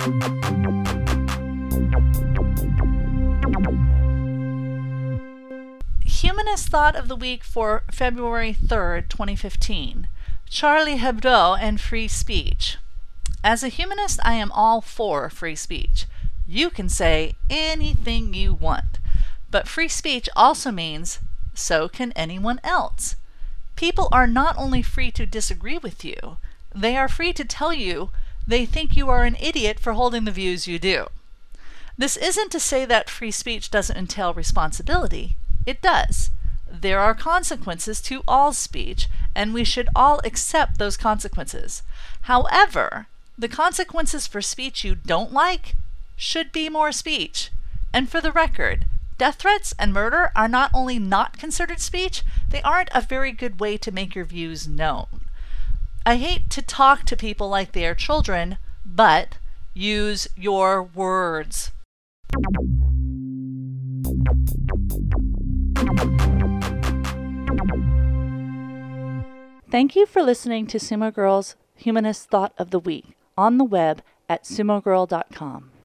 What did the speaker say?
Humanist Thought of the Week for February 3rd, 2015. Charlie Hebdo and free speech. As a humanist, I am all for free speech. You can say anything you want, but free speech also means so can anyone else. People are not only free to disagree with you, they are free to tell you they think you are an idiot for holding the views you do. This isn't to say that free speech doesn't entail responsibility. It does. There are consequences to all speech, and we should all accept those consequences. However, the consequences for speech you don't like should be more speech. And for the record, death threats and murder are not only not considered speech, they aren't a very good way to make your views known. I hate to talk to people like they are children, but use your words. Thank you for listening to Sumo Girl's Humanist Thought of the Week on the web at sumogirl.com.